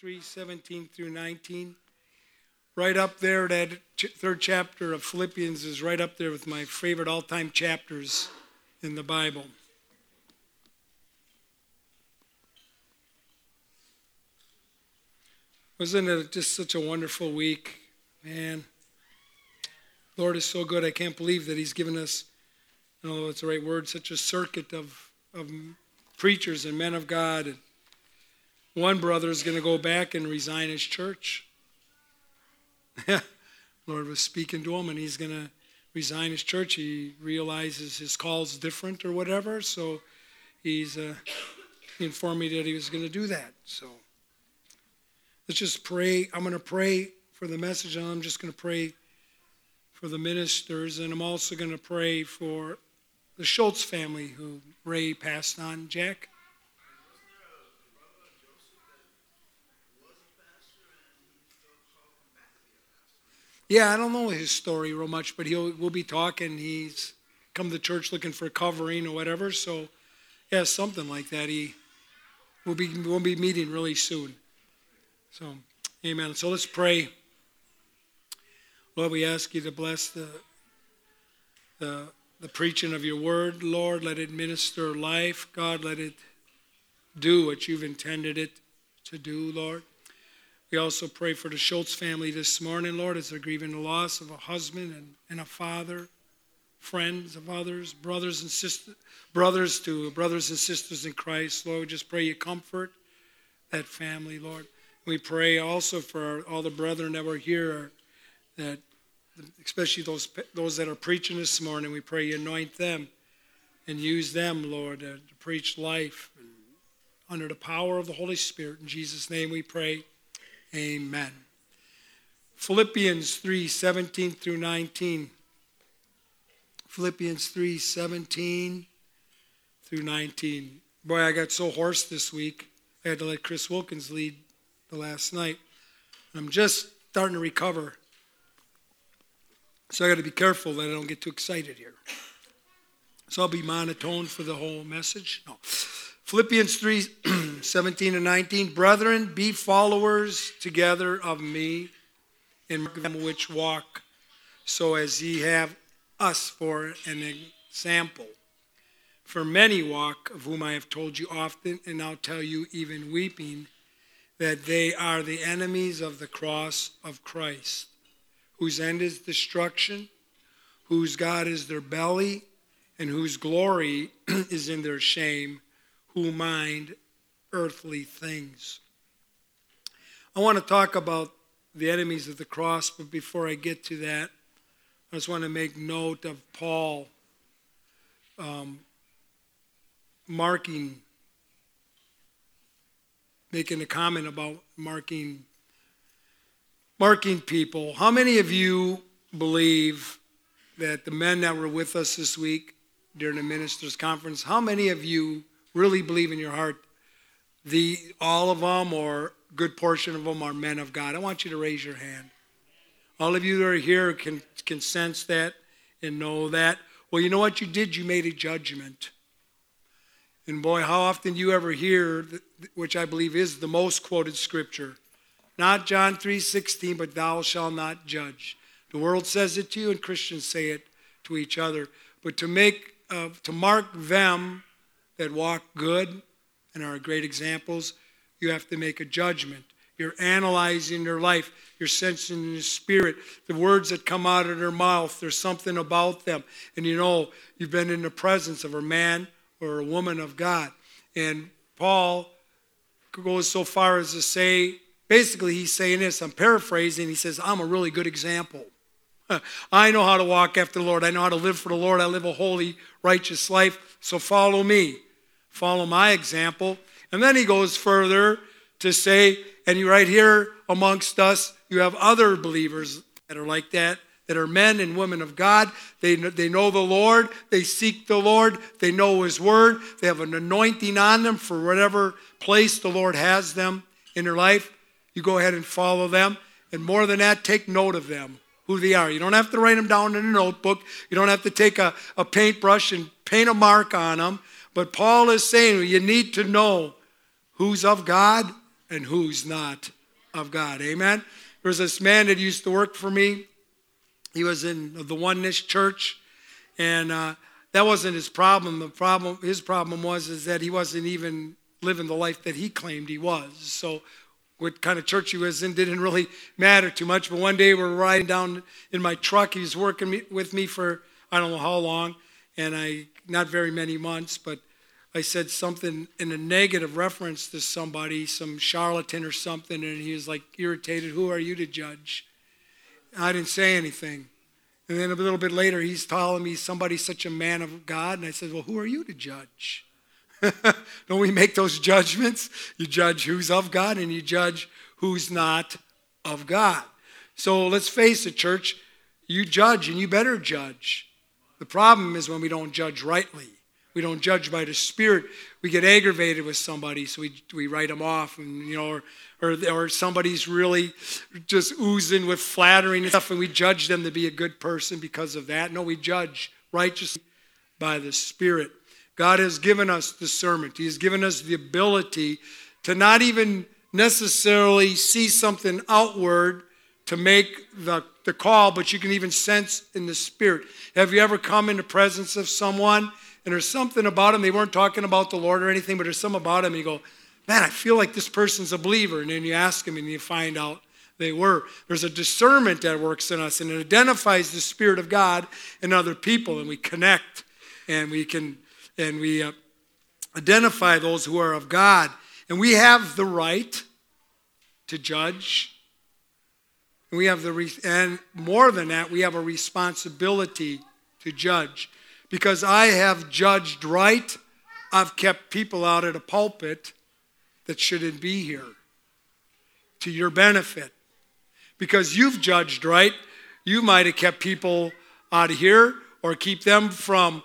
3:17 through 19. Right up there, that third chapter of Philippians is right up there with my favorite all-time chapters in the Bible. Wasn't it just such a wonderful week? Man, Lord is so good. I can't believe that He's given us, I don't know if it's the right word, such a circuit of preachers and men of God. And one brother is going to go back and resign his church. Lord was speaking to him, and he's going to resign his church. He realizes his call's different or whatever, so he informed me that he was going to do that. So let's just pray. I'm going to pray for the message, and I'm just going to pray for the ministers, and I'm also going to pray for the Schultz family who Ray passed on. Jack? Yeah, I don't know his story real much, but we'll be talking. He's come to church looking for covering or whatever. So, yeah, something like that. We'll be meeting really soon. So, amen. So let's pray. Lord, we ask you to bless the preaching of your word. Lord, let it minister life. God, let it do what you've intended it to do, Lord. We also pray for the Schultz family this morning, Lord, as they're grieving the loss of a husband and a father, friends of others, brothers and sisters in Christ. Lord, we just pray you comfort that family, Lord. We pray also for all the brethren that were here, that especially those that are preaching this morning. We pray you anoint them and use them, Lord, to preach life under the power of the Holy Spirit. In Jesus' name we pray. Amen. Philippians 3:17 through 19. Philippians 3:17 through 19. Boy, I got so hoarse this week. I had to let Chris Wilkins lead the last night. I'm just starting to recover. So I got to be careful that I don't get too excited here. So I'll be monotone for the whole message. No. Philippians 3:17 and 19. Brethren, be followers together of me in them which walk, so as ye have us for an example. For many walk, of whom I have told you often, and now tell you even weeping, that they are the enemies of the cross of Christ, whose end is destruction, whose God is their belly, and whose glory is in their shame, who mind earthly things. I want to talk about the enemies of the cross, but before I get to that, I just want to make note of Paul making a comment about marking people. How many of you believe that the men that were with us this week during the ministers' conference, how many of you really believe in your heart all of them or a good portion of them are men of God? I want you to raise your hand. All of you that are here can sense that and know that. Well, you know what you did? You made a judgment. And boy, how often do you ever hear, which I believe is the most quoted scripture, not John 3:16, but thou shalt not judge. The world says it to you and Christians say it to each other. But to mark them that walk good and are great examples, you have to make a judgment. You're analyzing their life. You're sensing the spirit, the words that come out of their mouth. There's something about them. And you know, you've been in the presence of a man or a woman of God. And Paul goes so far as to say, basically he's saying this, I'm paraphrasing, he says, I'm a really good example. I know how to walk after the Lord. I know how to live for the Lord. I live a holy, righteous life. So follow me. Follow my example. And then he goes further to say, and you right here amongst us, you have other believers that are like that are men and women of God. They know the Lord. They seek the Lord. They know His Word. They have an anointing on them for whatever place the Lord has them in their life. You go ahead and follow them. And more than that, take note of them, who they are. You don't have to write them down in a notebook. You don't have to take a paintbrush and paint a mark on them. But Paul is saying you need to know who's of God and who's not of God. Amen? There was this man that used to work for me. He was in the Oneness Church, and that wasn't his problem. His problem was that he wasn't even living the life that he claimed he was. So what kind of church he was in didn't really matter too much. But one day we were riding down in my truck. He was working with me for I don't know how long, and not very many months, but I said something in a negative reference to somebody, some charlatan or something, and he was like irritated. Who are you to judge? I didn't say anything. And then a little bit later, he's telling me somebody's such a man of God. And I said, well, who are you to judge? Don't we make those judgments? You judge who's of God and you judge who's not of God. So let's face it, church. You judge and you better judge. The problem is when we don't judge rightly. We don't judge by the Spirit. We get aggravated with somebody, so we write them off, and or somebody's really just oozing with flattering and stuff, and we judge them to be a good person because of that. No, we judge righteously by the Spirit. God has given us discernment. He has given us the ability to not even necessarily see something outward to make the call, but you can even sense in the Spirit. Have you ever come in the presence of someone and there's something about them, they weren't talking about the Lord or anything, but there's something about them, and you go, man, I feel like this person's a believer. And then you ask them and you find out they were. There's a discernment that works in us, and it identifies the Spirit of God in other people, and we connect, and we identify those who are of God. And we have the right to judge. And more than that, we have a responsibility to judge. Because I have judged right, I've kept people out of the pulpit that shouldn't be here to your benefit. Because you've judged right, you might have kept people out of here or keep them from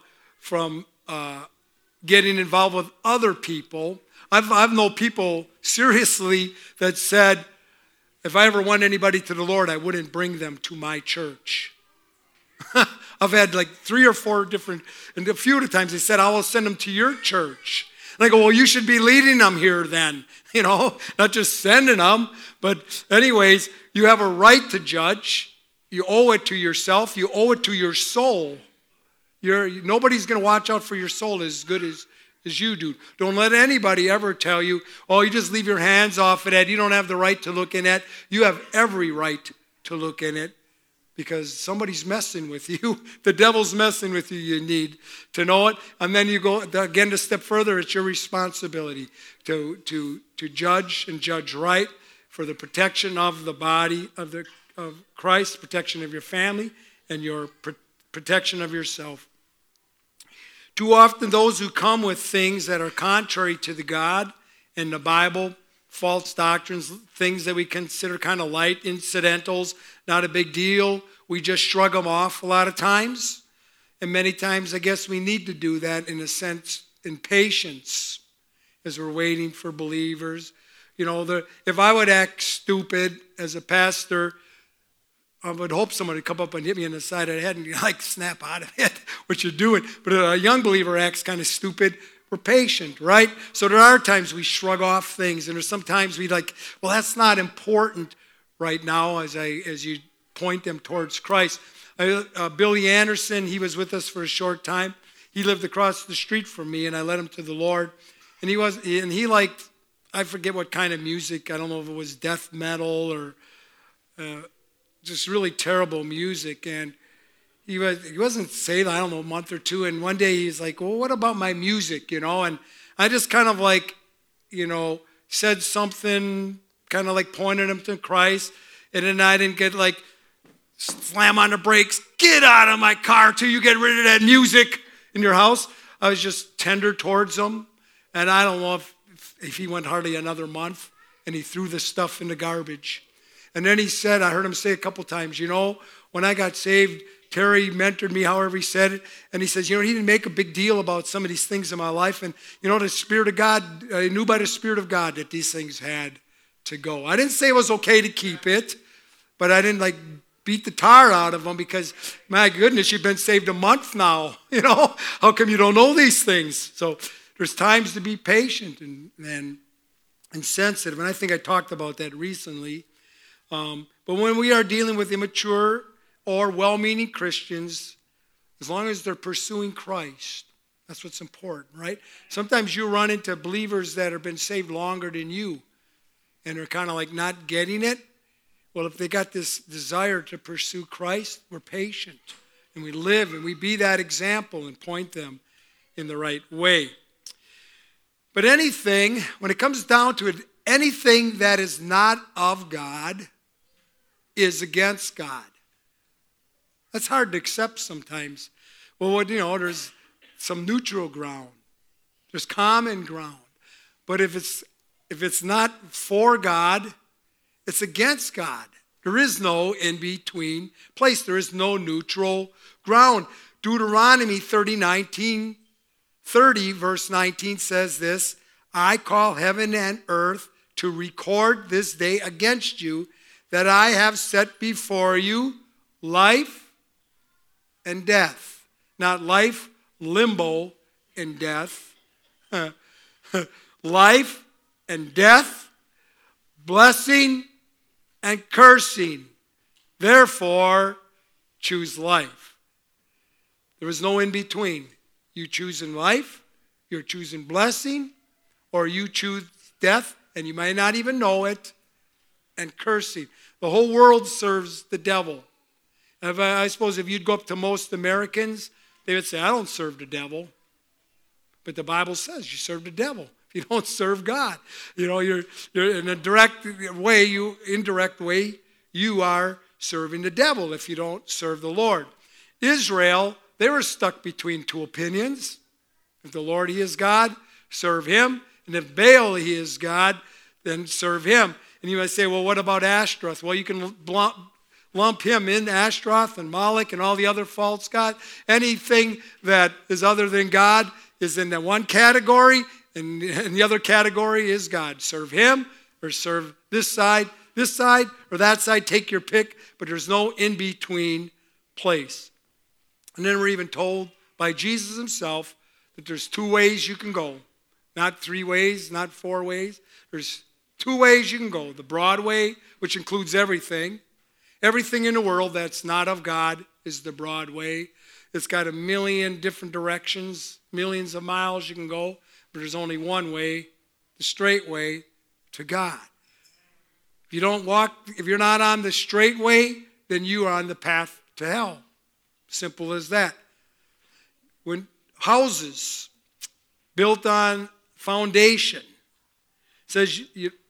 getting involved with other people. I've known people seriously that said, if I ever want anybody to the Lord, I wouldn't bring them to my church. I've had like 3 or 4 different, and a few of the times they said, I will send them to your church. And I go, well, you should be leading them here then, not just sending them. But anyways, you have a right to judge. You owe it to yourself. You owe it to your soul. Nobody's going to watch out for your soul as good as you do. Don't let anybody ever tell you, oh, you just leave your hands off of that. You don't have the right to look in it. You have every right to look in it. Because somebody's messing with you. The devil's messing with you. You need to know it. And then you go, again, to step further, it's your responsibility to judge and judge right for the protection of the body of Christ, protection of your family, and your protection of yourself. Too often, those who come with things that are contrary to the God and the Bible, false doctrines, things that we consider kind of light, incidentals, not a big deal. We just shrug them off a lot of times. And many times, I guess we need to do that in a sense, in patience, as we're waiting for believers. If I would act stupid as a pastor, I would hope somebody would come up and hit me in the side of the head and snap out of it, what you're doing. But a young believer acts kind of stupid. We're patient, right? So there are times we shrug off things, and there's sometimes we well, that's not important right now as you point them towards Christ. Billy Anderson, he was with us for a short time. He lived across the street from me, and I led him to the Lord. And he liked, I forget what kind of music. I don't know if it was death metal or just really terrible music. And he wasn't saved, I don't know, a month or two. And one day he's like, well, what about my music, And I just kind of said something, kind of pointed him to Christ. And then I didn't get slam on the brakes, get out of my car till you get rid of that music in your house. I was just tender towards him. And I don't know if he went hardly another month, and he threw the stuff in the garbage. And then he said, I heard him say a couple times, when I got saved, Terry mentored me, however he said it. And he says, he didn't make a big deal about some of these things in my life. And, the Spirit of God, I knew by the Spirit of God that these things had to go. I didn't say it was okay to keep it, but I didn't beat the tar out of them because, my goodness, you've been saved a month now. How come you don't know these things? So there's times to be patient. And and sensitive. And I think I talked about that recently. But when we are dealing with immature or well-meaning Christians, as long as they're pursuing Christ, that's what's important, right? Sometimes you run into believers that have been saved longer than you, and they're kind of like not getting it. Well, if they got this desire to pursue Christ, we're patient, and we live, and we be that example and point them in the right way. But anything, when it comes down to it, anything that is not of God is against God. That's hard to accept sometimes. Well, there's some neutral ground. There's common ground. But if it's not for God, it's against God. There is no in-between place. There is no neutral ground. Deuteronomy 30, verse 19 says this, I call heaven and earth to record this day against you, that I have set before you life and death. Not life, limbo, and death. Life and death, blessing and cursing. Therefore, choose life. There is no in between. You choosing life, you're choosing blessing, or you choose death, and you might not even know it, and cursing. The whole world serves the devil. And I suppose if you'd go up to most Americans, they would say, I don't serve the devil. But the Bible says you serve the devil. You don't serve God. You're in a indirect way, you are serving the devil if you don't serve the Lord. Israel, they were stuck between two opinions. If the Lord, he is God, serve him. And if Baal, he is God, then serve him. And you might say, well, what about Ashtaroth? Well, you can lump him in, Ashtaroth and Moloch and all the other false gods. Anything that is other than God is in that one category, and the other category is God. Serve him or serve this side, or that side. Take your pick, but there's no in-between place. And then we're even told by Jesus himself that there's two ways you can go. Not 3 ways, not 4 ways. There's 2 ways you can go. The broad way, which includes everything. Everything in the world that's not of God is the broad way. It's got a million different directions, millions of miles you can go, but there's only one way, the straight way to God. If you're not on the straight way, then you are on the path to hell. Simple as that. When houses built on foundation, says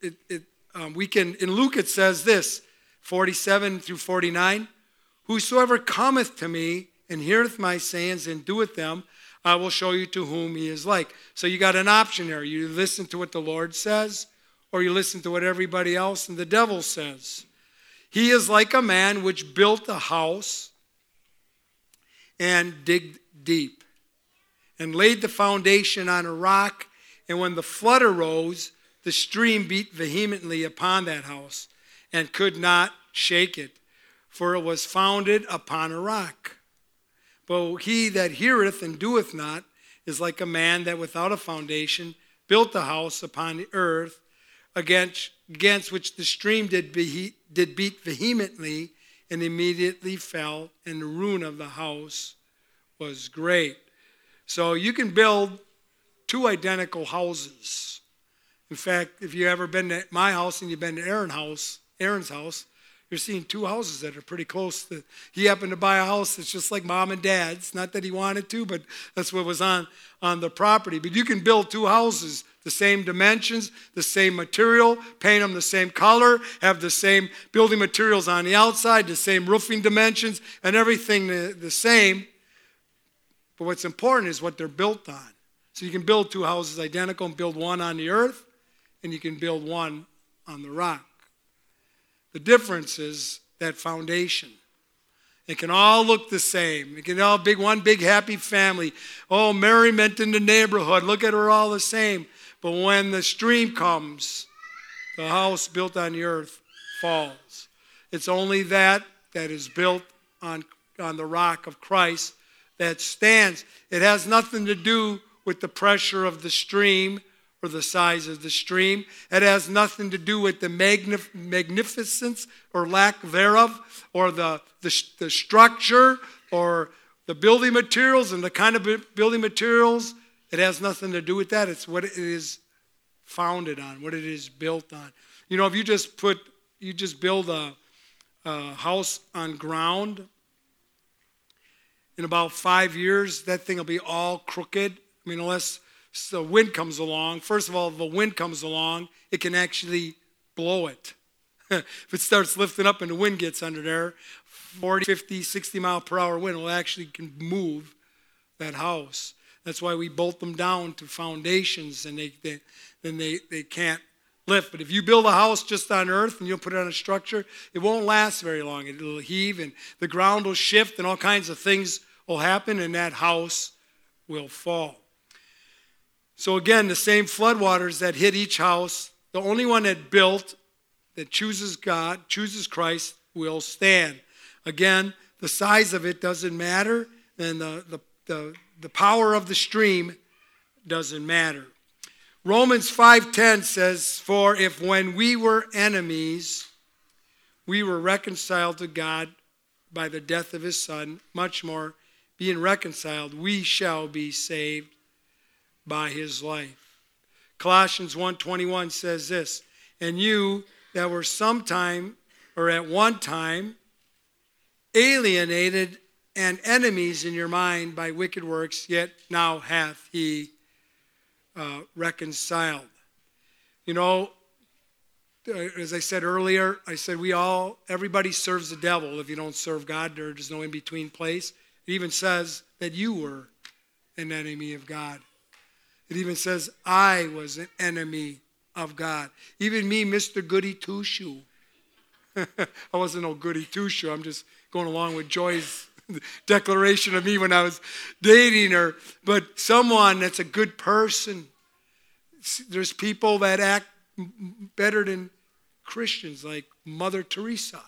we can, in Luke it says this, 47 through 49, whosoever cometh to me and heareth my sayings and doeth them, I will show you to whom he is like. So you got an option there. You listen to what the Lord says, or you listen to what everybody else and the devil says. He is like a man which built a house and digged deep and laid the foundation on a rock. And when the flood arose, the stream beat vehemently upon that house and could not shake it, for it was founded upon a rock. But he that heareth and doeth not is like a man that without a foundation built a house upon the earth, against which the stream did beat vehemently, and immediately fell, and the ruin of the house was great. So you can build 2 identical houses. In fact, if you've ever been to my house and you've been to Aaron's house, you're seeing 2 houses that are pretty close. He happened to buy a house that's just like mom and dad's. Not that he wanted to, but that's what was on the property. But you can build 2 houses, the same dimensions, the same material, paint them the same color, have the same building materials on the outside, the same roofing dimensions, and everything the same. But what's important is what they're built on. So you can build 2 houses identical and build one on the earth, and you can build one on the rock. The difference is that foundation. It can all look the same. It can all be one big happy family. Oh, merriment in the neighborhood. Look at her all the same. But when the stream comes, the house built on the earth falls. It's only that is built on the rock of Christ that stands. It has nothing to do with the pressure of the stream or the size of the stream. It has nothing to do with the magnificence or lack thereof, or the structure, or the building materials and the kind of building materials. It has nothing to do with that. It's what it is founded on, what it is built on. You know, if you just build a house on ground, in about 5 years, that thing will be all crooked. I mean, unless the wind comes along. First of all, if the wind comes along, it can actually blow it. If it starts lifting up and the wind gets under there, 40, 50, 60 mile per hour wind will actually can move that house. That's why we bolt them down to foundations, and they can't lift. But if you build a house just on earth and you'll put it on a structure, it won't last very long. It'll heave and the ground will shift and all kinds of things will happen, and that house will fall. So again, the same floodwaters that hit each house, the only one that built, that chooses God, chooses Christ, will stand. Again, the size of it doesn't matter, and the power of the stream doesn't matter. Romans 5:10 says, "For if when we were enemies, we were reconciled to God by the death of his Son, much more, being reconciled, we shall be saved by his life." Colossians 1:21 says this, "And you that were sometime, or at one time, alienated and enemies in your mind by wicked works, yet now hath he reconciled." You know, as I said earlier, I said everybody serves the devil. If you don't serve God, there's no in-between place. It even says that you were an enemy of God. It even says I was an enemy of God. Even me, Mr. Goody Two-Shoe. I wasn't no Goody Two-Shoe. I'm just going along with Joy's declaration of me when I was dating her. But someone that's a good person. There's people that act better than Christians, like Mother Teresa.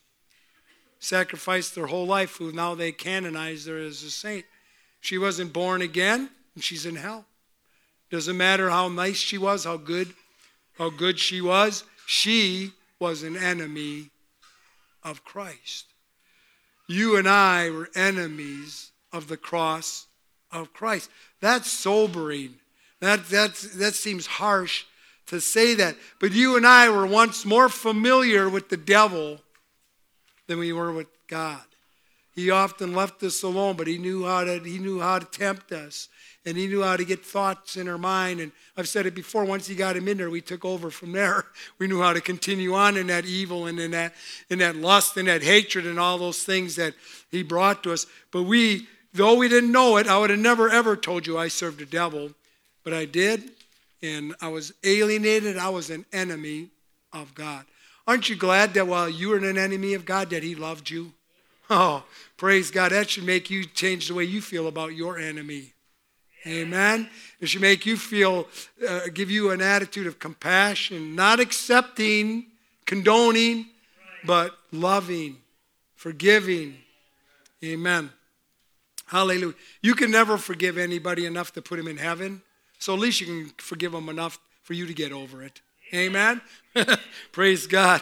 Sacrificed their whole life, who now they canonize her as a saint. She wasn't born again, and she's in hell. Doesn't matter how nice she was, how good she was. She was an enemy of Christ. You and I were enemies of the cross of Christ. That's sobering. That seems harsh to say that. But you and I were once more familiar with the devil than we were with God. He often left us alone, but he knew how to tempt us. And he knew how to get thoughts in our mind. And I've said it before, once he got him in there, we took over from there. We knew how to continue on in that evil and in that lust and that hatred and all those things that he brought to us. But though we didn't know it, I would have never ever told you I served the devil. But I did, and I was alienated. I was an enemy of God. Aren't you glad that while you were an enemy of God, that he loved you? Oh, praise God. That should make you change the way you feel about your enemy. Amen. It should make you give you an attitude of compassion, not accepting, condoning, but loving, forgiving. Amen. Hallelujah. You can never forgive anybody enough to put him in heaven, so at least you can forgive them enough for you to get over it. Amen. Praise God.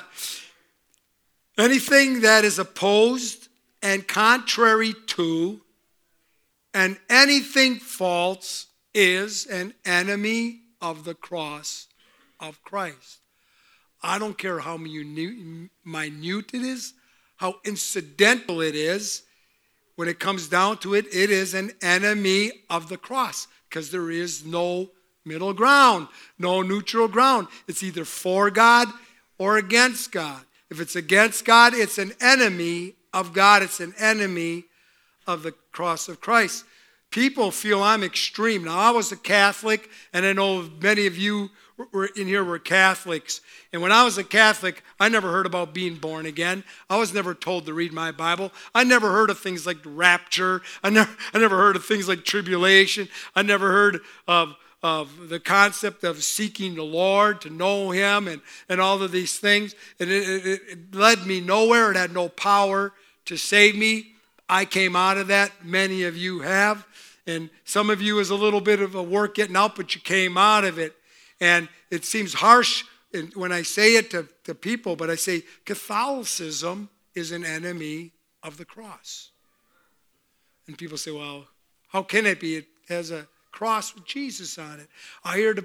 Anything that is opposed and contrary to and anything false is an enemy of the cross of Christ. I don't care how minute it is, how incidental it is. When it comes down to it, it is an enemy of the cross, because there is no middle ground, no neutral ground. It's either for God or against God. If it's against God, it's an enemy of God. It's an enemy of the cross of Christ. People feel I'm extreme. Now, I was a Catholic, and I know many of you in here were Catholics. And when I was a Catholic, I never heard about being born again. I was never told to read my Bible. I never heard of things like rapture. I never heard of things like tribulation. I never heard of the concept of seeking the Lord, to know him, and all of these things. And it led me nowhere. It had no power to save me. I came out of that. Many of you have. And some of you is a little bit of a work getting out, but you came out of it. And it seems harsh when I say it to people, but I say Catholicism is an enemy of the cross. And people say, well, how can it be? It has a cross with Jesus on it. I hear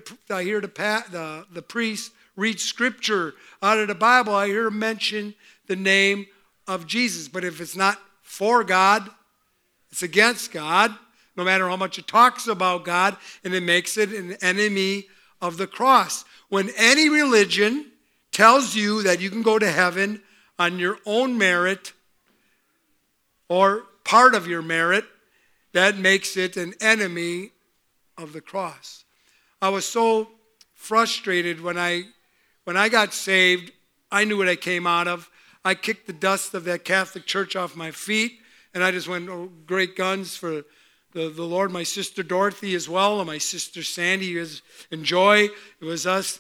the priest read scripture out of the Bible. I hear him mention the name of Jesus. But if it's not for God, it's against God, no matter how much it talks about God, and it makes it an enemy of the cross. When any religion tells you that you can go to heaven on your own merit or part of your merit, that makes it an enemy of the cross. I was so frustrated when I got saved. I knew what I came out of. I kicked the dust of that Catholic Church off my feet, and I just went, oh, great guns for the Lord. My sister Dorothy as well, and my sister Sandy was in joy. It was us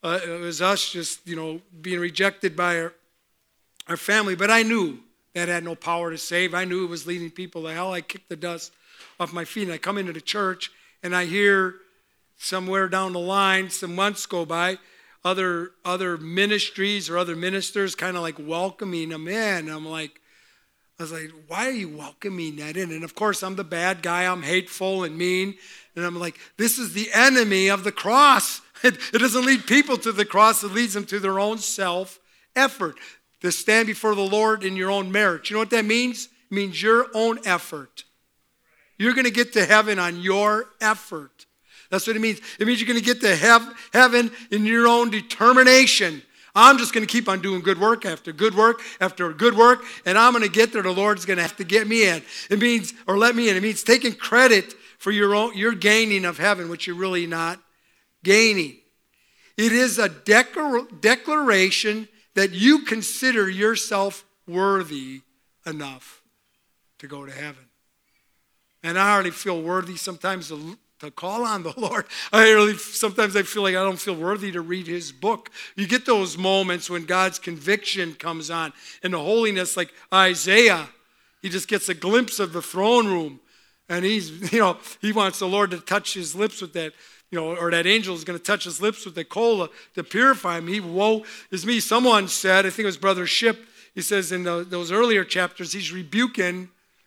just, being rejected by our family. But I knew that had no power to save. I knew it was leading people to hell. I kicked the dust off my feet, and I come into the church, and I hear somewhere down the line, some months go by, other ministries or other ministers kind of like welcoming them in. I was like, why are you welcoming that in? And of course, I'm the bad guy. I'm hateful and mean. And I'm like, this is the enemy of the cross. It doesn't lead people to the cross. It leads them to their own self-effort. To stand before the Lord in your own merit. You know what that means? It means your own effort. You're going to get to heaven on your effort. That's what it means. It means you're going to get to heaven in your own determination. I'm just going to keep on doing good work after good work after good work, and I'm going to get there. The Lord's going to have to get me in. It means, or let me in. It means taking credit for your gaining of heaven, which you're really not gaining. It is a declaration that you consider yourself worthy enough to go to heaven. And I hardly feel worthy sometimes to call on the Lord. Sometimes I feel like I don't feel worthy to read his book. You get those moments when God's conviction comes on and the holiness, like Isaiah, he just gets a glimpse of the throne room. And he wants the Lord to touch his lips with that, or that angel is going to touch his lips with the coal to purify him. Woe is me. Someone said, I think it was Brother Ship, he says in those earlier chapters, he's rebuking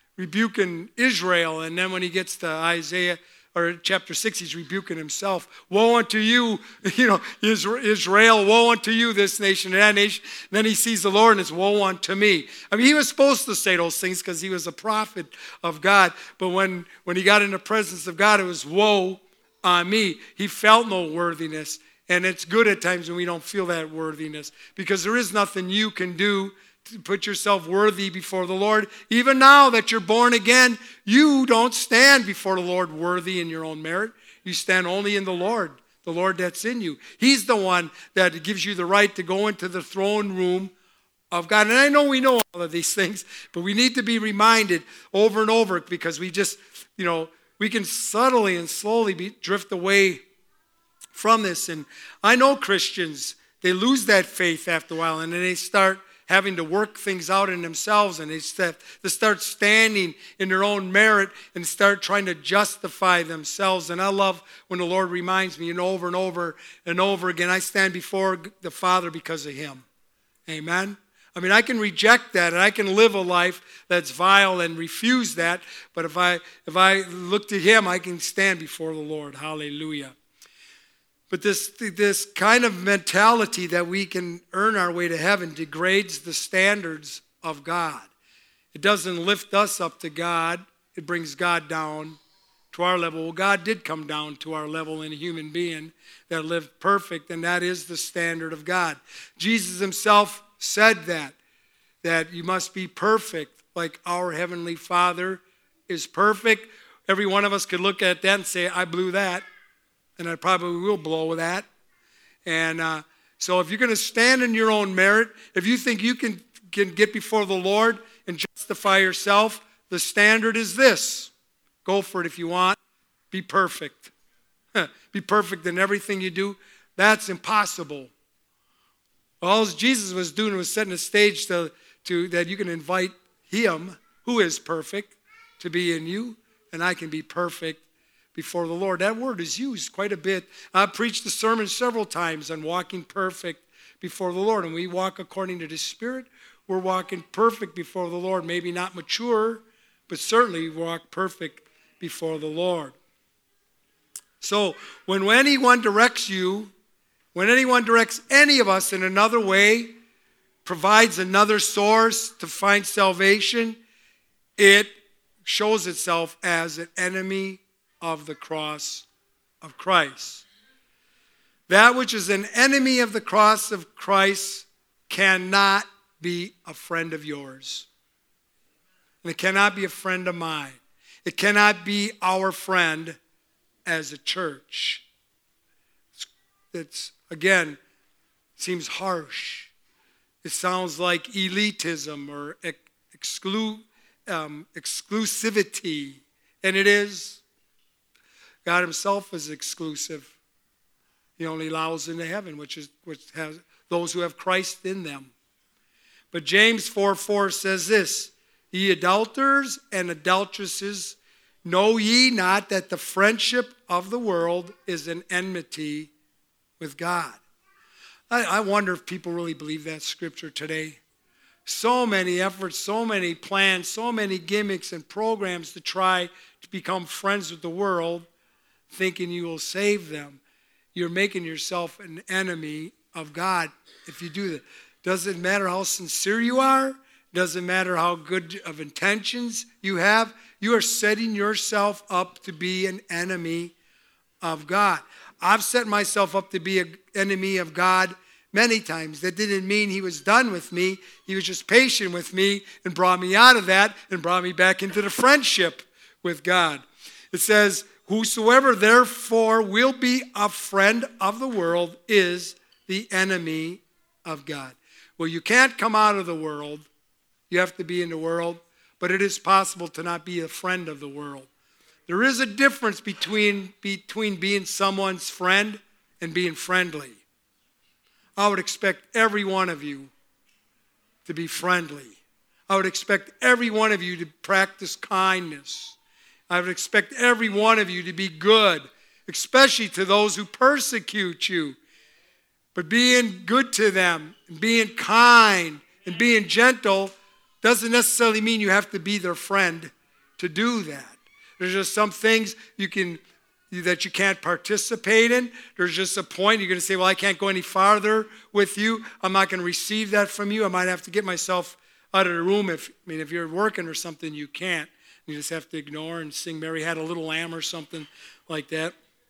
Israel. And then when he gets to Isaiah, or chapter 6, he's rebuking himself. Woe unto you, Israel, woe unto you, this nation and that nation. And then he sees the Lord and it's woe unto me. I mean, he was supposed to say those things because he was a prophet of God. But when he got in the presence of God, it was woe on me. He felt no worthiness. And it's good at times when we don't feel that worthiness, because there is nothing you can do to put yourself worthy before the Lord. Even now that you're born again, you don't stand before the Lord worthy in your own merit. You stand only in the Lord that's in you. He's the one that gives you the right to go into the throne room of God. And I know we know all of these things, but we need to be reminded over and over, because we just, we can subtly and slowly drift away from this. And I know Christians, they lose that faith after a while, and then they start having to work things out in themselves, and they start standing in their own merit and start trying to justify themselves. And I love when the Lord reminds me, over and over and over again, I stand before the Father because of him. Amen? I mean, I can reject that, and I can live a life that's vile and refuse that, but if I looked at him, I can stand before the Lord. Hallelujah. But this kind of mentality that we can earn our way to heaven degrades the standards of God. It doesn't lift us up to God. It brings God down to our level. Well, God did come down to our level in a human being that lived perfect, and that is the standard of God. Jesus himself said that you must be perfect like our Heavenly Father is perfect. Every one of us could look at that and say, I blew that. And I probably will blow with that. And so if you're going to stand in your own merit, if you think you can get before the Lord and justify yourself, the standard is this. Go for it if you want. Be perfect. Be perfect in everything you do. That's impossible. All Jesus was doing was setting a stage to that you can invite him, who is perfect, to be in you, and I can be perfect before the Lord. That word is used quite a bit. I've preached the sermon several times on walking perfect before the Lord. And we walk according to the Spirit. We're walking perfect before the Lord. Maybe not mature, but certainly walk perfect before the Lord. So when anyone directs you, when anyone directs any of us in another way, provides another source to find salvation, it shows itself as an enemy of the cross of Christ. That which is an enemy of the cross of Christ cannot be a friend of yours. And it cannot be a friend of mine. It cannot be our friend as a church. It's again, seems harsh. It sounds like elitism or exclusivity. And it is. God himself is exclusive. He only allows into heaven, which has those who have Christ in them. But James 4:4 says this, ye adulterers and adulteresses, know ye not that the friendship of the world is an enmity with God? I wonder if people really believe that scripture today. So many efforts, so many plans, so many gimmicks and programs to try to become friends with the world, thinking you will save them. You're making yourself an enemy of God if you do that. Doesn't matter how sincere you are. Doesn't matter how good of intentions you have. You are setting yourself up to be an enemy of God. I've set myself up to be an enemy of God many times. That didn't mean he was done with me. He was just patient with me and brought me out of that and brought me back into the friendship with God. It says, whosoever therefore will be a friend of the world is the enemy of God. Well, you can't come out of the world. You have to be in the world. But it is possible to not be a friend of the world. There is a difference between being someone's friend and being friendly. I would expect every one of you to be friendly. I would expect every one of you to practice kindness. I would expect every one of you to be good, especially to those who persecute you. But being good to them, and being kind, and being gentle doesn't necessarily mean you have to be their friend to do that. There's just some things that you can't participate in. There's just a point you're going to say, well, I can't go any farther with you. I'm not going to receive that from you. I might have to get myself out of the room. If you're working or something, you can't. You just have to ignore and sing Mary Had a Little Lamb or something like that.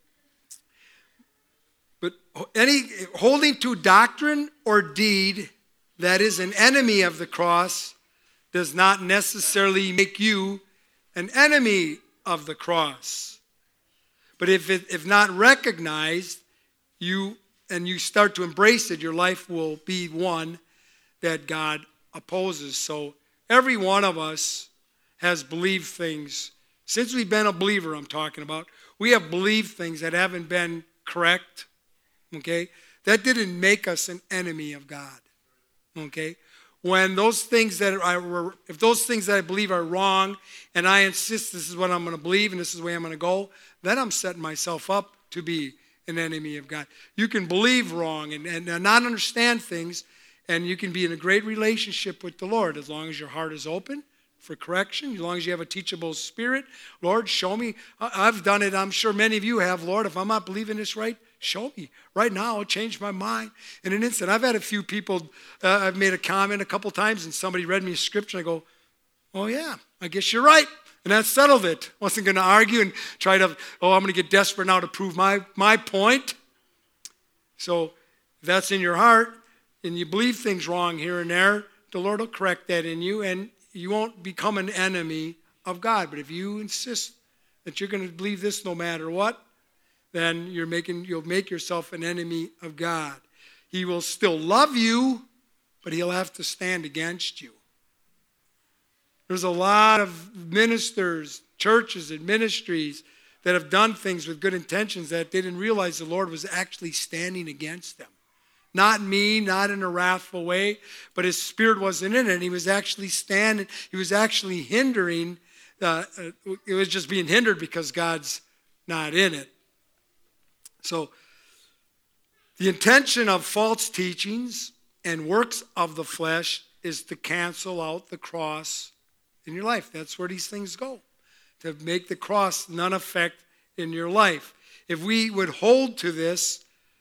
But holding to doctrine or deed that is an enemy of the cross does not necessarily make you an enemy of the cross. But if not recognized, you start to embrace it, your life will be one that God opposes. So every one of us has believed things. Since we've been a believer, I'm talking about, we have believed things that haven't been correct. Okay? That didn't make us an enemy of God. Okay? When those things if those things that I believe are wrong, and I insist this is what I'm going to believe and this is the way I'm going to go, then I'm setting myself up to be an enemy of God. You can believe wrong and not understand things, and you can be in a great relationship with the Lord as long as your heart is open for correction, as long as you have a teachable spirit. Lord, show me. I've done it. I'm sure many of you have. Lord, if I'm not believing this right, show me. Right now, I'll change my mind in an instant. I've had a few people, I've made a comment a couple times, and somebody read me a scripture, and I go, oh yeah, I guess you're right. And that settled it. I wasn't going to argue and try to, I'm going to get desperate now to prove my point. So if that's in your heart, and you believe things wrong here and there, the Lord will correct that in you, and you won't become an enemy of God. But if you insist that you're going to believe this no matter what, then you'll make yourself an enemy of God. He will still love you, but he'll have to stand against you. There's a lot of ministers, churches, and ministries that have done things with good intentions that they didn't realize the Lord was actually standing against them. Not mean, not in a wrathful way, but his spirit wasn't in it. And he was actually standing, he was actually hindering. It was just being hindered because God's not in it. So the intention of false teachings and works of the flesh is to cancel out the cross in your life. That's where these things go, to make the cross none effect in your life. If we would hold to this,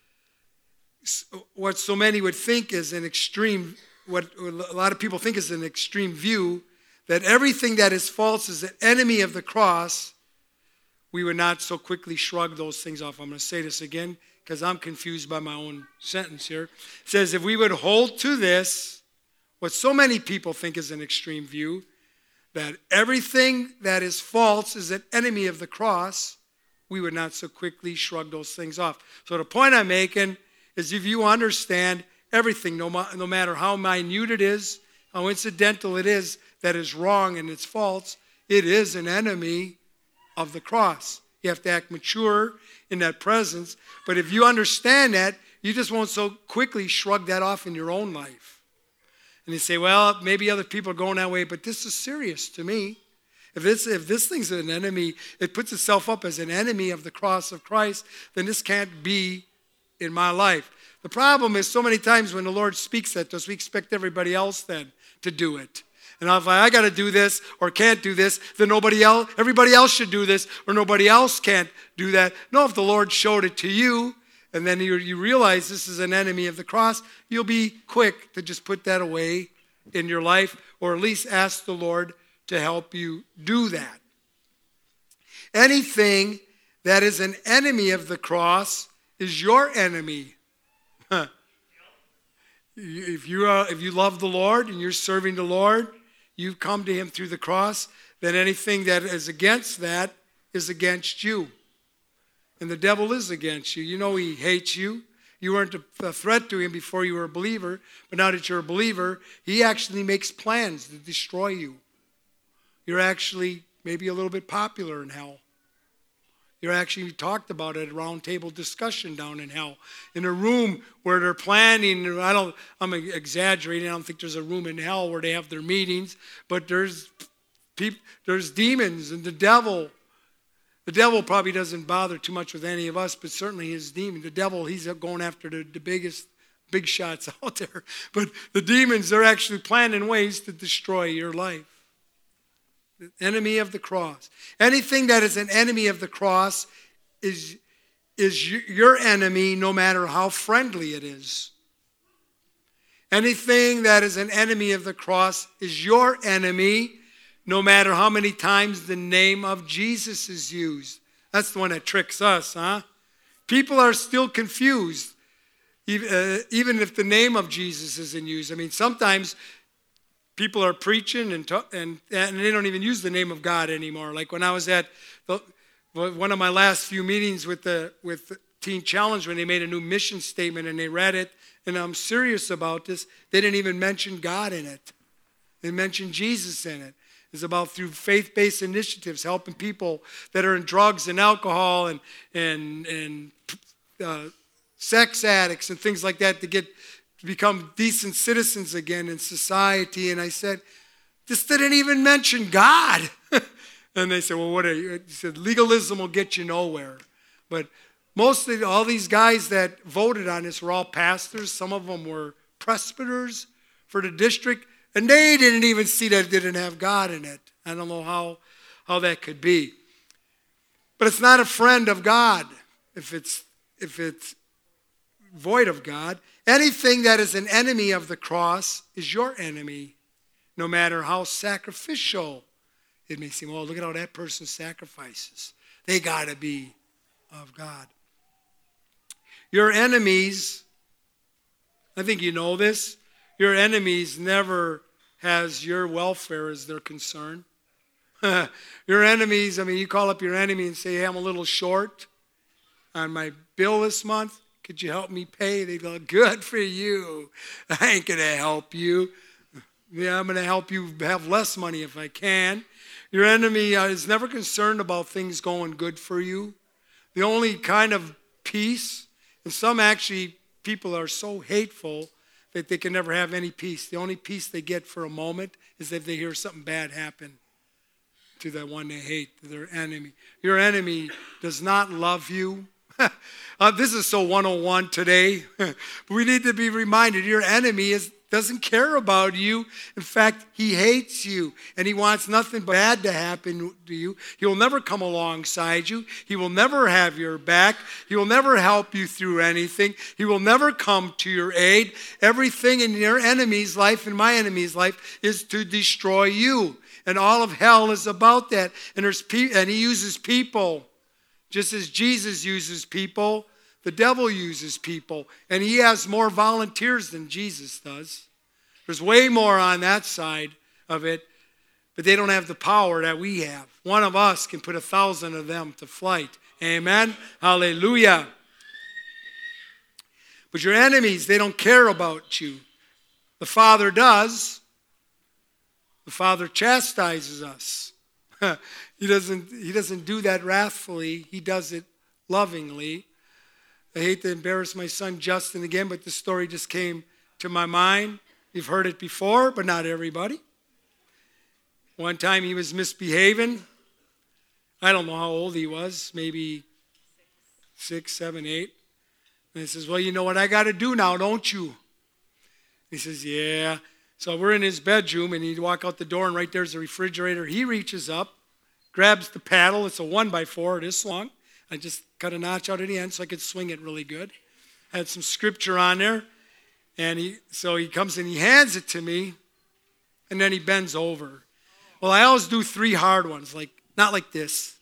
what so many would think is an extreme, what a lot of people think is an extreme view, that everything that is false is an enemy of the cross, we would not so quickly shrug those things off. I'm going to say this again because I'm confused by my own sentence here. It says, if we would hold to this, what so many people think is an extreme view, that everything that is false is an enemy of the cross, we would not so quickly shrug those things off. So the point I'm making is if you understand everything, no matter how minute it is, how incidental it is, that is wrong and it's false, it is an enemy of the cross. You have to act mature in that presence. But if you understand that, you just won't so quickly shrug that off in your own life. And you say, well, maybe other people are going that way, but this is serious to me. If this thing's an enemy, it puts itself up as an enemy of the cross of Christ, then this can't be in my life. The problem is so many times when the Lord speaks that to us, we expect everybody else then to do it. And if I got to do this or can't do this, then everybody else should do this or nobody else can't do that. No, if the Lord showed it to you and then you realize this is an enemy of the cross, you'll be quick to just put that away in your life or at least ask the Lord to help you do that. Anything that is an enemy of the cross is your enemy. If you love the Lord and you're serving the Lord, you've come to him through the cross, then anything that is against that is against you. And the devil is against you. You know he hates you. You weren't a threat to him before you were a believer, but now that you're a believer, he actually makes plans to destroy you. You're actually maybe a little bit popular in hell. You're actually talked about at a round table discussion down in hell. In a room where they're planning, I'm exaggerating, I don't think there's a room in hell where they have their meetings, but there's demons and the devil. The devil probably doesn't bother too much with any of us, but certainly his demon. The devil, he's going after the biggest big shots out there. But the demons, they're actually planning ways to destroy your life. The enemy of the cross. Anything that is an enemy of the cross is your enemy no matter how friendly it is. Anything that is an enemy of the cross is your enemy no matter how many times the name of Jesus is used. That's the one that tricks us, huh? People are still confused even if the name of Jesus isn't used. I mean, sometimes people are preaching and they don't even use the name of God anymore. Like when I was at one of my last few meetings with Teen Challenge, when they made a new mission statement and they read it, and I'm serious about this, they didn't even mention God in it. They mentioned Jesus in it. It's about through faith-based initiatives, helping people that are in drugs and alcohol and sex addicts and things like that to become decent citizens again in society. And I said, this didn't even mention God. And they said, well, what are you? He said, legalism will get you nowhere. But mostly all these guys that voted on this were all pastors. Some of them were presbyters for the district. And they didn't even see that it didn't have God in it. I don't know how that could be. But it's not a friend of God if it's void of God. Anything that is an enemy of the cross is your enemy, no matter how sacrificial it may seem. Oh, look at how that person sacrifices. They got to be of God. Your enemies, I think you know this, your enemies never has your welfare as their concern. Your enemies, I mean, you call up your enemy and say, hey, I'm a little short on my bill this month. Could you help me pay? They go, good for you. I ain't going to help you. Yeah, I'm going to help you have less money if I can. Your enemy is never concerned about things going good for you. The only kind of peace, and some actually people are so hateful that they can never have any peace. The only peace they get for a moment is if they hear something bad happen. to the one they hate, to their enemy. Your enemy does not love you. This is so 101 today. We need to be reminded your enemy doesn't care about you. In fact, he hates you, and he wants nothing bad to happen to you. He will never come alongside you. He will never have your back. He will never help you through anything. He will never come to your aid. Everything in your enemy's life and my enemy's life is to destroy you. And all of hell is about that. And he uses people. Just as Jesus uses people, the devil uses people. And he has more volunteers than Jesus does. There's way more on that side of it, but they don't have the power that we have. One of us can put 1,000 of them to flight. Amen? Hallelujah. But your enemies, they don't care about you. The Father does. The Father chastises us. He doesn't do that wrathfully. He does it lovingly. I hate to embarrass my son Justin again, but the story just came to my mind. You've heard it before, but not everybody. One time he was misbehaving. I don't know how old he was, maybe 6, 7, 8. And he says, well, you know what I got to do now, don't you? He says, yeah. So we're in his bedroom, and he'd walk out the door, and right there's the refrigerator. He reaches up, grabs the paddle. It's a 1x4 this long. I just cut a notch out at the end so I could swing it really good. Had some scripture on there. And he comes and he hands it to me, and then he bends over. Well, I always do 3 hard ones, not like this,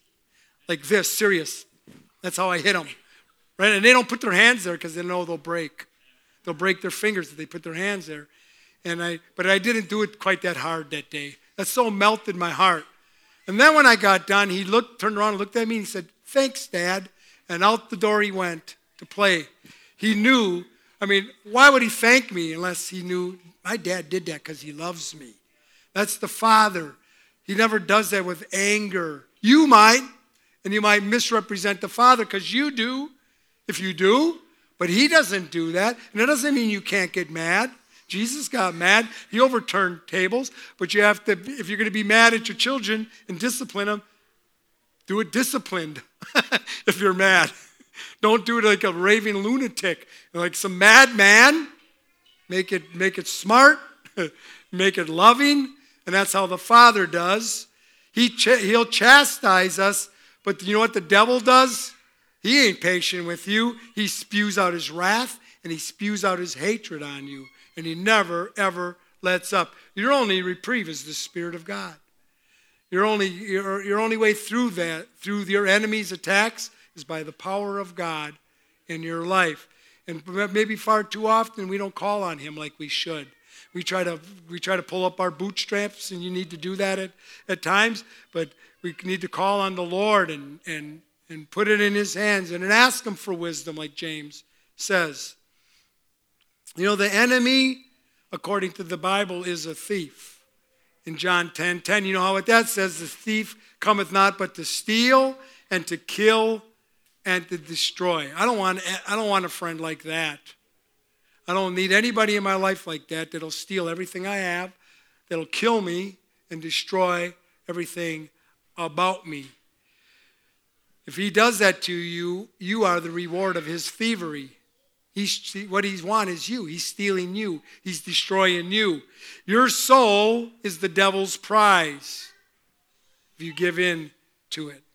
serious. That's how I hit them, right? And they don't put their hands there because they know they'll break. They'll break their fingers if they put their hands there. But I didn't do it quite that hard that day. That so melted my heart. And then when I got done, he turned around and looked at me and he said, thanks, Dad. And out the door he went to play. He knew. Why would he thank me unless he knew my dad did that because he loves me? That's the Father. He never does that with anger. You might, and you might misrepresent the Father because you do, if you do, but he doesn't do that. And that doesn't mean you can't get mad. Jesus got mad. He overturned tables, but you have to, if you're going to be mad at your children and discipline them, do it disciplined if you're mad. Don't do it like a raving lunatic, like some madman. Make it smart, make it loving, and that's how the Father does. He'll chastise us, but you know what the devil does? He ain't patient with you. He spews out his wrath, and he spews out his hatred on you, and he never, ever lets up. Your only reprieve is the Spirit of God. Your only way through your enemy's attacks is by the power of God in your life. And maybe far too often we don't call on him like we should. We try to pull up our bootstraps, and you need to do that at times, but we need to call on the Lord and put it in his hands and ask him for wisdom, like James says. You know, the enemy, according to the Bible, is a thief. In John 10:10, you know how that says, the thief cometh not but to steal and to kill and to destroy. I don't want a friend like that. I don't need anybody in my life like that that'll steal everything I have, that'll kill me and destroy everything about me. If he does that to you, you are the reward of his thievery. What he wants is you. He's stealing you. He's destroying you. Your soul is the devil's prize if you give in to it.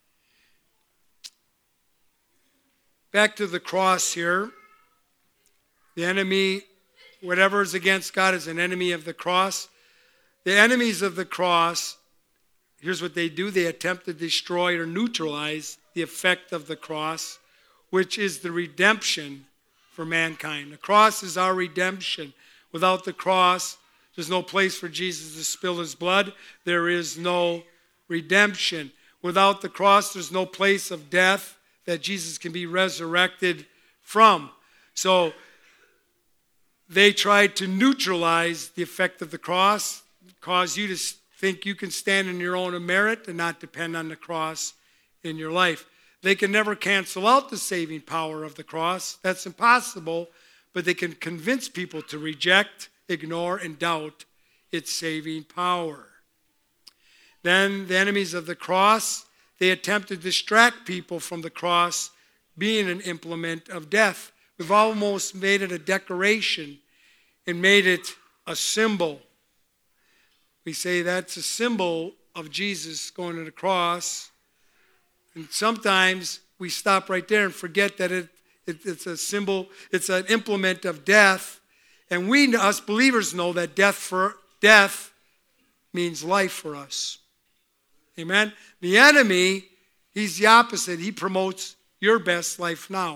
Back to the cross here. The enemy, whatever is against God is an enemy of the cross. The enemies of the cross, here's what they do. They attempt to destroy or neutralize the effect of the cross, which is the redemption for mankind. The cross is our redemption. Without the cross, there's no place for Jesus to spill his blood. There is no redemption. Without the cross, there's no place of death that Jesus can be resurrected from. So they tried to neutralize the effect of the cross, cause you to think you can stand in your own merit and not depend on the cross in your life. They can never cancel out the saving power of the cross. That's impossible, but they can convince people to reject, ignore, and doubt its saving power. Then the enemies of the cross, they attempt to distract people from the cross being an implement of death. We've almost made it a decoration and made it a symbol. We say that's a symbol of Jesus going to the cross. And sometimes we stop right there and forget that it's a symbol, it's an implement of death. And we, us believers, know that death means life for us. Amen? The enemy, he's the opposite. He promotes your best life now.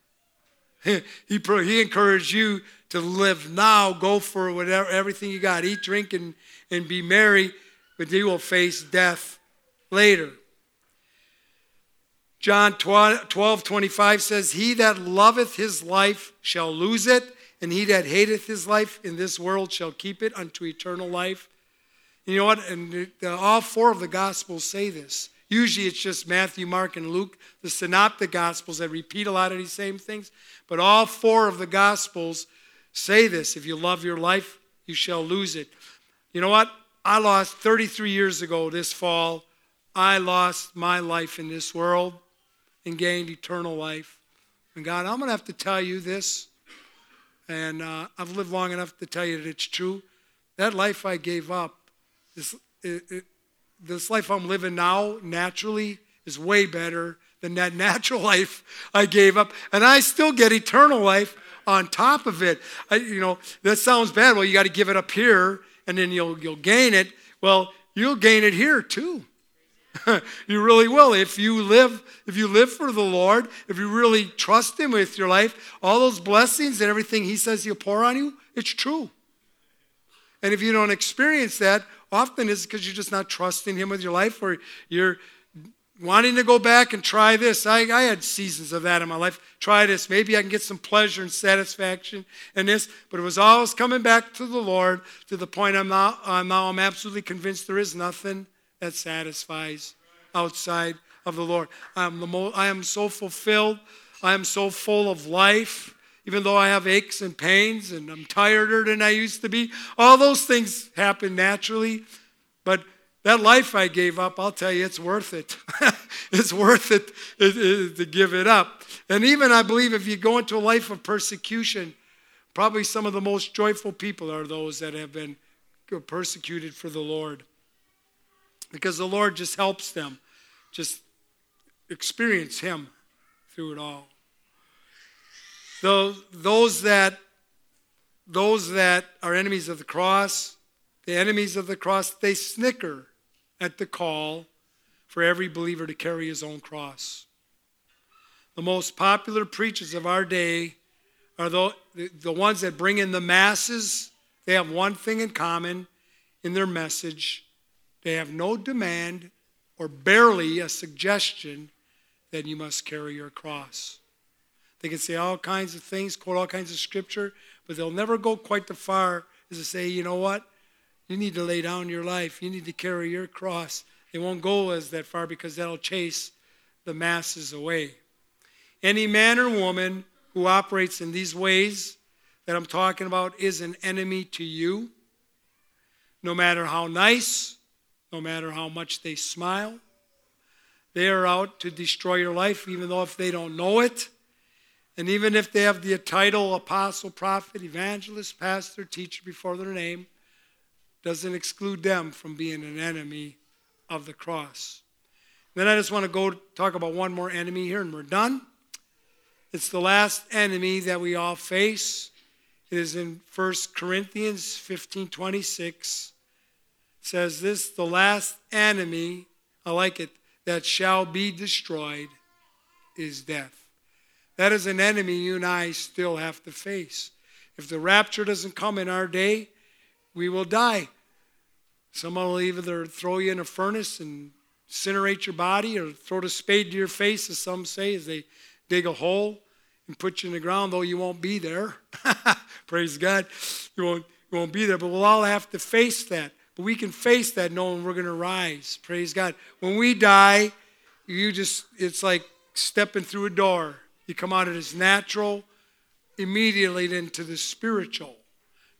He encourages you to live now, go for whatever, everything you got. Eat, drink, and be merry, but you will face death later. John 12:25 says, he that loveth his life shall lose it, and he that hateth his life in this world shall keep it unto eternal life. You know what? And all four of the Gospels say this. Usually it's just Matthew, Mark, and Luke, the synoptic Gospels that repeat a lot of these same things. But all four of the Gospels say this. If you love your life, you shall lose it. You know what? I lost 33 years ago this fall. I lost my life in this world and gained eternal life. And God, I'm going to have to tell you this. And I've lived long enough to tell you that it's true. That life I gave up, this life I'm living now, naturally, is way better than that natural life I gave up. And I still get eternal life on top of it. That sounds bad. Well, you got to give it up here, and then you'll gain it. Well, you'll gain it here too. You really will. If you live for the Lord, if you really trust Him with your life, all those blessings and everything He says He'll pour on you, it's true. And if you don't experience that, often it's because you're just not trusting Him with your life, or you're wanting to go back and try this. I had seasons of that in my life. Try this. Maybe I can get some pleasure and satisfaction in this. But it was always coming back to the Lord, to the point I'm absolutely convinced there is nothing that satisfies outside of the Lord. I am so fulfilled. I am so full of life. Even though I have aches and pains and I'm tireder than I used to be. All those things happen naturally. But that life I gave up, I'll tell you, it's worth it. It's worth it to give it up. And even I believe if you go into a life of persecution, probably some of the most joyful people are those that have been persecuted for the Lord. Because the Lord just helps them just experience Him through it all. Those that are enemies of the cross, the enemies of the cross, they snicker at the call for every believer to carry his own cross. The most popular preachers of our day are the ones that bring in the masses. They have one thing in common in their message. They have no demand or barely a suggestion that you must carry your cross. They can say all kinds of things, quote all kinds of scripture, but they'll never go quite as far as to say, you know what? You need to lay down your life. You need to carry your cross. They won't go as that far because that'll chase the masses away. Any man or woman who operates in these ways that I'm talking about is an enemy to you. No matter how nice, no matter how much they smile, they are out to destroy your life, even though if they don't know it. And even if they have the title apostle, prophet, evangelist, pastor, teacher before their name, doesn't exclude them from being an enemy of the cross. Then I just want to go talk about one more enemy here and we're done. It's the last enemy that we all face. It is in 1 Corinthians 15:26. It says this, the last enemy, I like it, that shall be destroyed is death. That is an enemy you and I still have to face. If the rapture doesn't come in our day, we will die. Someone will either throw you in a furnace and incinerate your body or throw the spade to your face, as some say, as they dig a hole and put you in the ground, though you won't be there. Praise God. You won't be there, but we'll all have to face that. But we can face that knowing we're going to rise. Praise God. When we die, it's like stepping through a door. You come out of this natural immediately into the spiritual.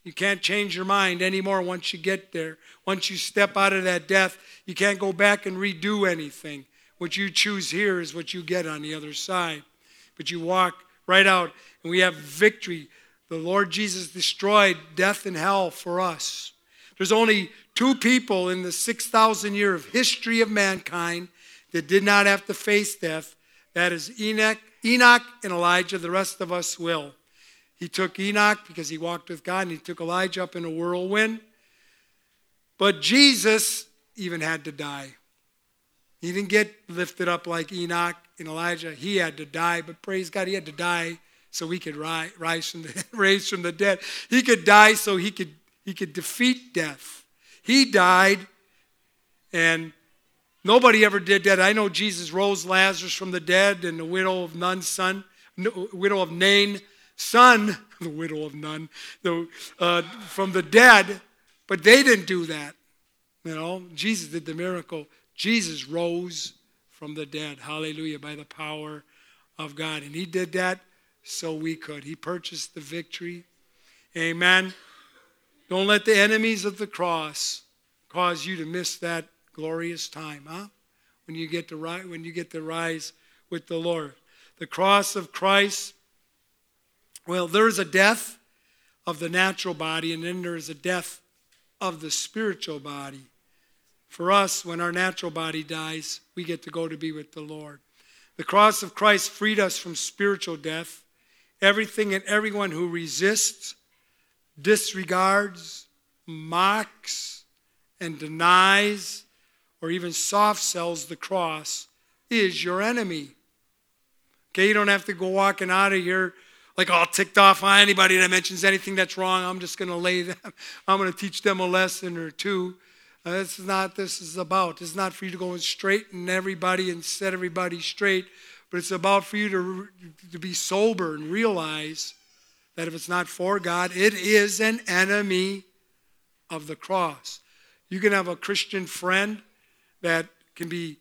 You can't change your mind anymore once you get there. Once you step out of that death, you can't go back and redo anything. What you choose here is what you get on the other side. But you walk right out, and we have victory. The Lord Jesus destroyed death and hell for us. There's only two people in the 6,000 year of history of mankind that did not have to face death. That is Enoch and Elijah. The rest of us will. He took Enoch because he walked with God, and he took Elijah up in a whirlwind. But Jesus even had to die. He didn't get lifted up like Enoch and Elijah. He had to die, but praise God, he had to die so he could raise from the dead. He could die so he could defeat death. He died, and nobody ever did that. I know Jesus rose Lazarus from the dead, and the widow of Nain's son, from the dead, but they didn't do that. You know, Jesus did the miracle. Jesus rose from the dead, hallelujah, by the power of God. And he did that so we could. He purchased the victory. Amen. Don't let the enemies of the cross cause you to miss that glorious time, huh? When you get to rise with the Lord. The cross of Christ, well, there's a death of the natural body, and then there's a death of the spiritual body. For us, when our natural body dies, we get to go to be with the Lord. The cross of Christ freed us from spiritual death. Everything and everyone who resists, disregards, mocks, and denies, or even soft sells the cross is your enemy. Okay, you don't have to go walking out of here like all ticked off on anybody that mentions anything that's wrong. I'm just going to teach them a lesson or two. This is not this is about. It's not for you to go and straighten everybody and set everybody straight, but it's about for you to be sober and realize that if it's not for God, it is an enemy of the cross. You can have a Christian friend that can be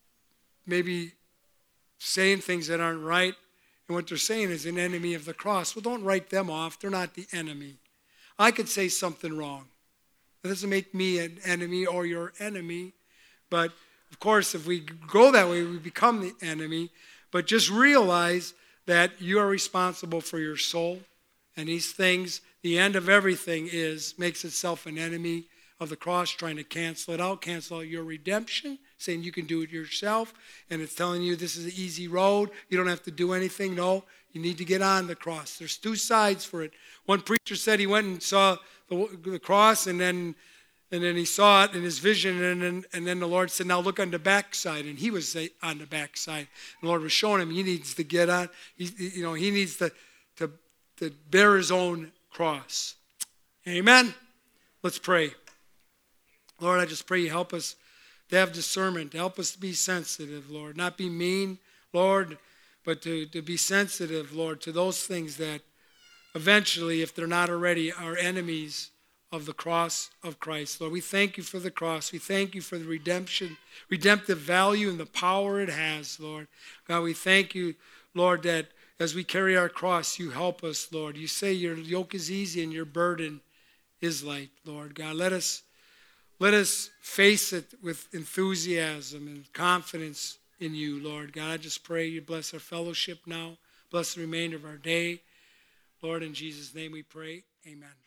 maybe saying things that aren't right, and what they're saying is an enemy of the cross. Well, don't write them off. They're not the enemy. I could say something wrong. That doesn't make me an enemy or your enemy. But, of course, if we go that way, we become the enemy. But just realize that you are responsible for your soul. And these things, the end of everything makes itself an enemy of the cross, trying to cancel out your redemption, saying you can do it yourself. And it's telling you this is an easy road. You don't have to do anything. No, you need to get on the cross. There's two sides for it. One preacher said he went and saw the cross, and then he saw it in his vision, and then the Lord said, now look on the backside. And he was on the backside. The Lord was showing him he needs to get on. He needs to bear his own cross. Amen? Let's pray. Lord, I just pray you help us to have discernment, to help us to be sensitive, Lord. Not be mean, Lord, but to be sensitive, Lord, to those things that eventually, if they're not already, are enemies of the cross of Christ. Lord, we thank you for the cross. We thank you for the redemptive value and the power it has, Lord. God, we thank you, Lord, that as we carry our cross, you help us, Lord. You say your yoke is easy and your burden is light, Lord. God, let us face it with enthusiasm and confidence in you, Lord. God, I just pray you bless our fellowship now. Bless the remainder of our day. Lord, in Jesus' name we pray. Amen.